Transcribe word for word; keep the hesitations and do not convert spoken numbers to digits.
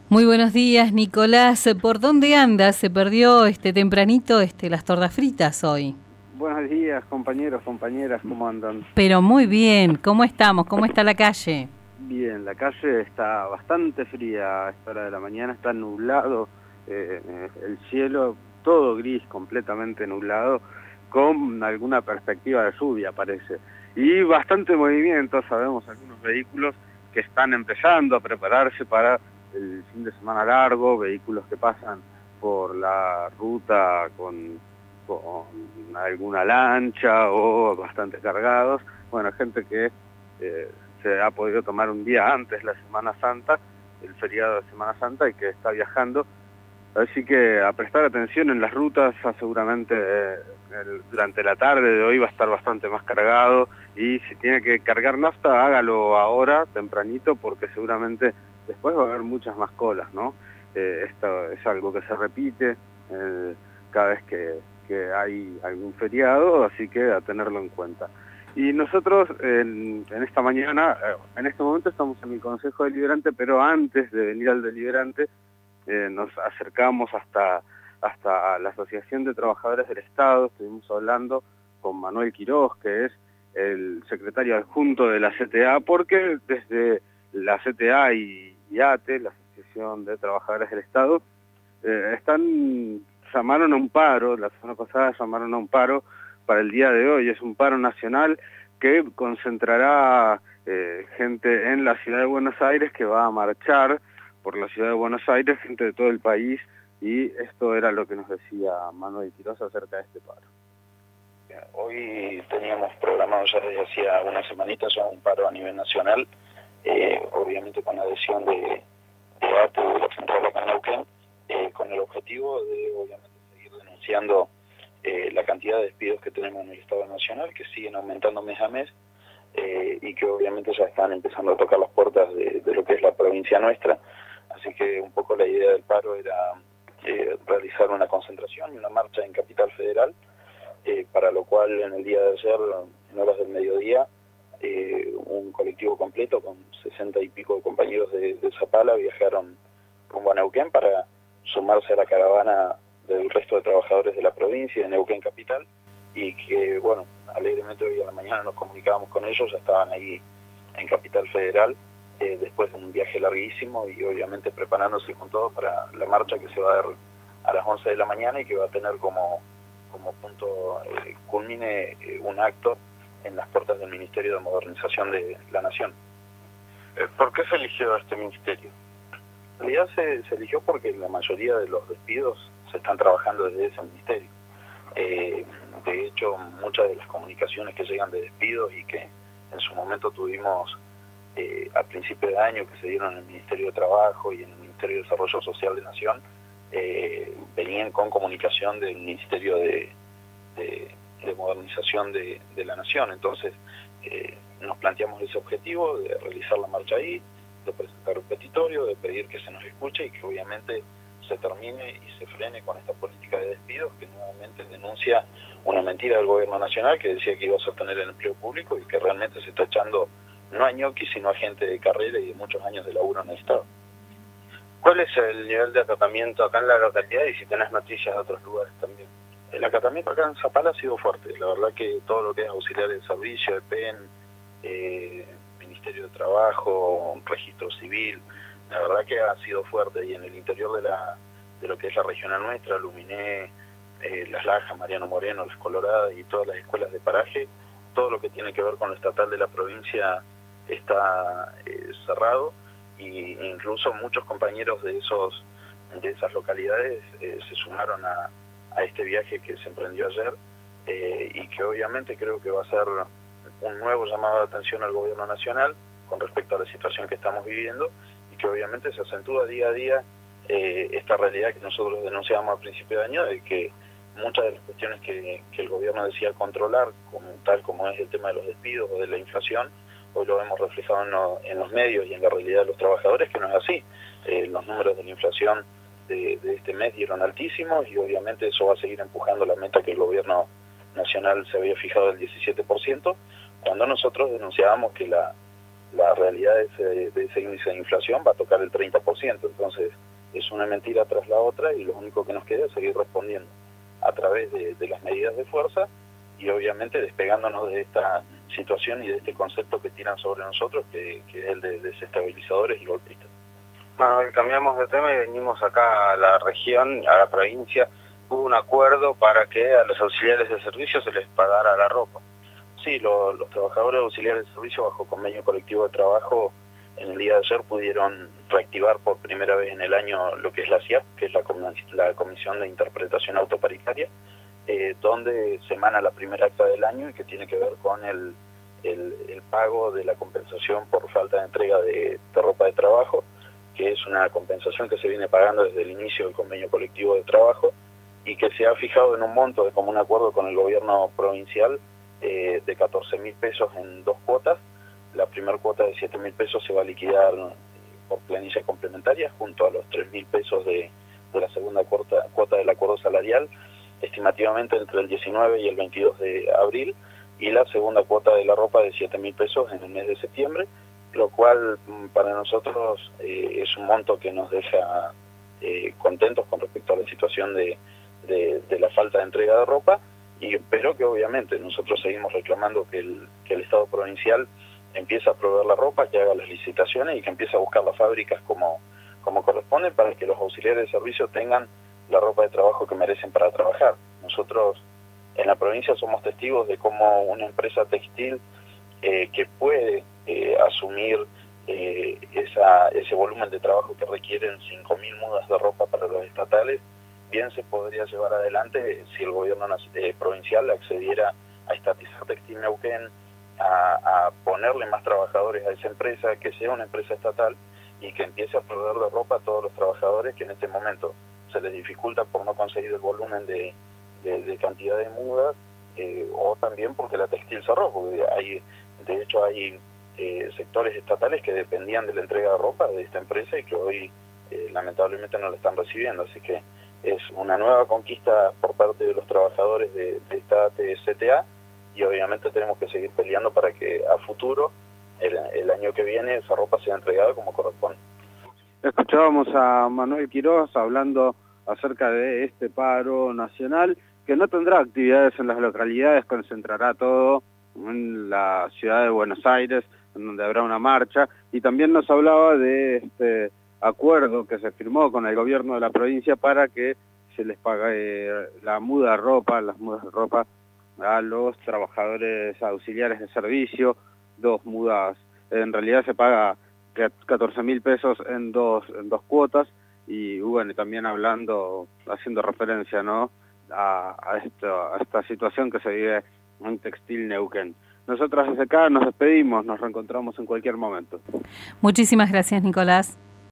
Muy buenos días, Nicolás. ¿Por dónde andas? Se perdió este tempranito este las tortas fritas hoy. Buenos días, compañeros, compañeras, ¿cómo andan? Pero muy bien. ¿Cómo estamos? ¿Cómo está la calle? Bien, la calle está bastante fría a esta hora de la mañana, está nublado, eh, el cielo todo gris, completamente nublado, con alguna perspectiva de lluvia parece. Y bastante movimiento, sabemos algunos vehículos que están empezando a prepararse para el fin de semana largo, vehículos que pasan por la ruta con, con alguna lancha o bastante cargados. Bueno, gente que eh, se ha podido tomar un día antes la Semana Santa, el feriado de Semana Santa, y que está viajando. Así que a prestar atención en las rutas, seguramente eh, el, durante la tarde de hoy va a estar bastante más cargado, y si tiene que cargar nafta, hágalo ahora, tempranito, porque seguramente después va a haber muchas más colas, ¿no? Eh, esto es algo que se repite eh, cada vez que, que hay algún feriado, así que a tenerlo en cuenta. Y nosotros en, en esta mañana, en este momento estamos en el Consejo Deliberante, pero antes de venir al Deliberante eh, nos acercamos hasta, hasta la Asociación de Trabajadores del Estado. Estuvimos hablando con Manuel Quiroz, que es el secretario adjunto de la C T A, porque desde la C T A y, y A T E, la Asociación de Trabajadores del Estado, eh, están llamaron a un paro, la semana pasada llamaron a un paro para el día de hoy. Es un paro nacional que concentrará eh, gente en la ciudad de Buenos Aires, que va a marchar por la ciudad de Buenos Aires, gente de todo el país, y esto era lo que nos decía Manuel Quiroz acerca de este paro. Hoy teníamos programado ya desde hacía unas semanitas ya un paro a nivel nacional, eh, obviamente con la adhesión de, de A T E, de la Central acá en Neuquén, eh, con el objetivo de obviamente seguir denunciando Eh, la cantidad de despidos que tenemos en el Estado Nacional, que siguen aumentando mes a mes, eh, y que obviamente ya están empezando a tocar las puertas de, de lo que es la provincia nuestra. Así que un poco la idea del paro era eh, realizar una concentración y una marcha en Capital Federal, eh, para lo cual en el día de ayer, en horas del mediodía, eh, un colectivo completo con sesenta y pico de compañeros de, de Zapala viajaron rumbo a Neuquén para sumarse a la caravana del resto de trabajadores de la provincia de Neuquén Capital, y que, bueno, alegremente hoy a la mañana nos comunicábamos con ellos, ya estaban ahí en Capital Federal, eh, después de un viaje larguísimo y obviamente preparándose con todo para la marcha que se va a dar a las once de la mañana y que va a tener como, como punto eh, culmine eh, un acto en las puertas del Ministerio de Modernización de la Nación. ¿Por qué se eligió este ministerio? En realidad se, se eligió porque la mayoría de los despidos se están trabajando desde ese ministerio. Eh, de hecho, muchas de las comunicaciones que llegan de despidos y que en su momento tuvimos eh, a principio de año, que se dieron en el Ministerio de Trabajo y en el Ministerio de Desarrollo Social de Nación, eh, venían con comunicación del Ministerio de, de, de Modernización de, de la Nación. Entonces, eh, nos planteamos ese objetivo de realizar la marcha ahí, de presentar un petitorio, de pedir que se nos escuche y que obviamente se termine y se frene con esta política de despidos que nuevamente denuncia una mentira del gobierno nacional que decía que iba a sostener el empleo público y que realmente se está echando no a ñoquis sino a gente de carrera y de muchos años de laburo en el Estado. ¿Cuál es el nivel de acatamiento acá en la localidad y si tenés noticias de otros lugares también? El acatamiento acá en Zapala ha sido fuerte, la verdad que todo lo que es auxiliar de servicio, de P E N, eh, Ministerio de Trabajo, Registro Civil, la verdad que ha sido fuerte, y en el interior de la de lo que es la regional nuestra, Luminé, eh, Las Lajas, Mariano Moreno, Las Coloradas y todas las escuelas de paraje, todo lo que tiene que ver con lo estatal de la provincia está eh, cerrado, y incluso muchos compañeros de esos de esas localidades eh, se sumaron a, a este viaje que se emprendió ayer, eh, y que obviamente creo que va a ser un nuevo llamado de atención al gobierno nacional con respecto a la situación que estamos viviendo, y que obviamente se acentúa día a día eh, esta realidad que nosotros denunciábamos a principio de año, de que muchas de las cuestiones que, que el gobierno decía controlar, como tal como es el tema de los despidos o de la inflación, hoy lo hemos reflejado en, lo, en los medios y en la realidad de los trabajadores, que no es así. Eh, los números de la inflación de, de este mes dieron altísimos, y obviamente eso va a seguir empujando la meta que el gobierno nacional se había fijado del diecisiete por ciento, cuando nosotros denunciábamos que la la realidad de ese, de ese índice de inflación va a tocar el treinta por ciento, entonces es una mentira tras la otra y lo único que nos queda es seguir respondiendo a través de, de las medidas de fuerza y obviamente despegándonos de esta situación y de este concepto que tiran sobre nosotros, que, que es el de desestabilizadores y golpistas. Manuel, cambiamos de tema y venimos acá a la región, a la provincia. Hubo un acuerdo para que a los auxiliares de servicio se les pagara la ropa. Sí, lo, los trabajadores auxiliares de servicio bajo convenio colectivo de trabajo en el día de ayer pudieron reactivar por primera vez en el año lo que es la C I A P, que es la, la Comisión de Interpretación Autoparitaria, eh, donde se emana la primera acta del año y que tiene que ver con el, el, el pago de la compensación por falta de entrega de, de ropa de trabajo, que es una compensación que se viene pagando desde el inicio del convenio colectivo de trabajo y que se ha fijado en un monto de común acuerdo con el gobierno provincial eh, de catorce mil pesos en dos cuotas. La primera cuota de siete mil pesos se va a liquidar por planilla complementaria junto a los tres mil pesos de, de la segunda cuota, cuota del acuerdo salarial, estimativamente entre el diecinueve y el veintidós de abril, y la segunda cuota de la ropa de siete mil pesos en el mes de septiembre, lo cual para nosotros eh, es un monto que nos deja eh, contentos con respecto a la situación de, de, de la falta de entrega de ropa, y pero que obviamente nosotros seguimos reclamando que el, que el Estado provincial empiece a proveer la ropa, que haga las licitaciones y que empiece a buscar las fábricas como, como corresponde para que los auxiliares de servicio tengan la ropa de trabajo que merecen para trabajar. Nosotros en la provincia somos testigos de cómo una empresa textil eh, que puede eh, asumir eh, esa, ese volumen de trabajo que requieren cinco mil mudas de ropa para los estatales, bien se podría llevar adelante si el gobierno eh, provincial accediera a estatizar Textil Neuquén, a, a ponerle más trabajadores a esa empresa, que sea una empresa estatal y que empiece a proveer de ropa a todos los trabajadores que en este momento se les dificulta por no conseguir el volumen de, de, de cantidad de mudas, eh, o también porque la textil cerró, porque hay, de hecho hay eh, sectores estatales que dependían de la entrega de ropa de esta empresa y que hoy eh, lamentablemente no la están recibiendo, así que es una nueva conquista por parte de los trabajadores de, de esta C T A y obviamente tenemos que seguir peleando para que a futuro, el, el año que viene, esa ropa sea entregada como corresponde. Escuchábamos a Manuel Quiroz hablando acerca de este paro nacional, que no tendrá actividades en las localidades, concentrará todo en la ciudad de Buenos Aires, en donde habrá una marcha, y también nos hablaba de este acuerdo que se firmó con el gobierno de la provincia para que se les pague la muda de ropa, las mudas de ropa a los trabajadores auxiliares de servicio, dos mudas, en realidad se paga catorce mil pesos en dos, en dos cuotas, y bueno, también hablando, haciendo referencia, ¿no?, a, a, esto, a esta situación que se vive en Textil Neuquén. Nosotros desde acá nos despedimos, nos reencontramos en cualquier momento. Muchísimas gracias, Nicolás.